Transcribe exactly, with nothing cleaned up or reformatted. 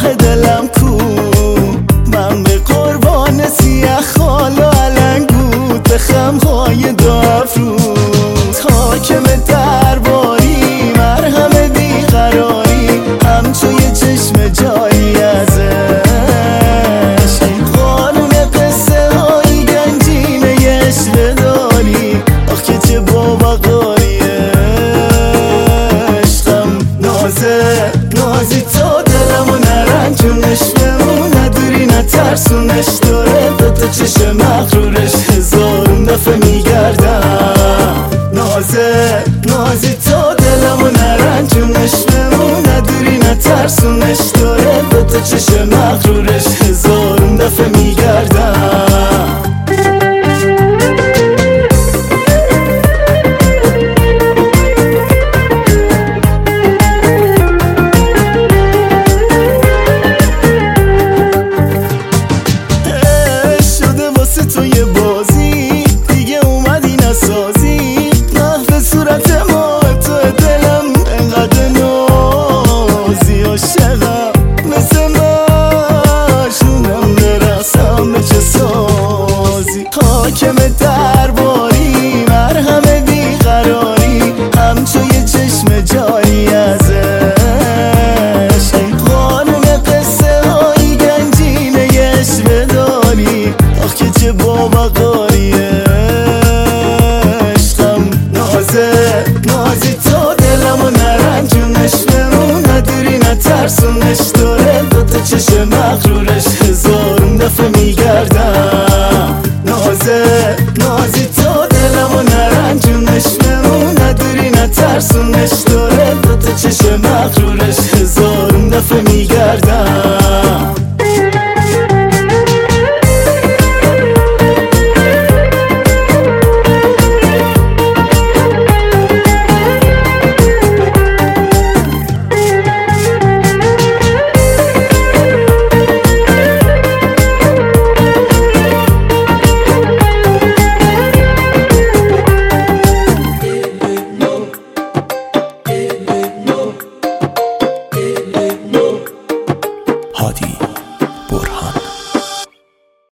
راه دلم کو، من به قربان سیه خال و علنگو، تخمهای دو افروز حاکم درباری، مرهم بیقراری، همچو یه چشم جایی ازش، قانون قصه های گنجینه عشق داری، آخ که چه بابقاری عشقم. نازه نازی تا دلمو نرنجونش، بمون نداری نترسونش، داره دوتا چشم مغرورش هزارون دفعه میگردم. نازه نازی تا دلمو نرنجونش، بمون نداری نترسونش، داره دوتا چشم مغرورش هزارون دفعه میگردم. تو یه بازی دیگه اومدی نسازی، محو صورت ما تو دلم انقدر نازی، عاشقم مثل مجنونم، برسم به چه سازی، حاکم درباری، مرهم بیقراری، همچو یه چشم جاری ازش، قانون قصه های گنجینه عشق داری، آخ که چه بابقاری عشقم. نازه نازی تا دلمو نرنجونش، بمون نداری نترسونش، داره دوتا چشم مغرورش هزارون دفعه میگردم. نازه نازی تا دلمو نرنجونش، بمون نداری نترسونش، داره دوتا چشم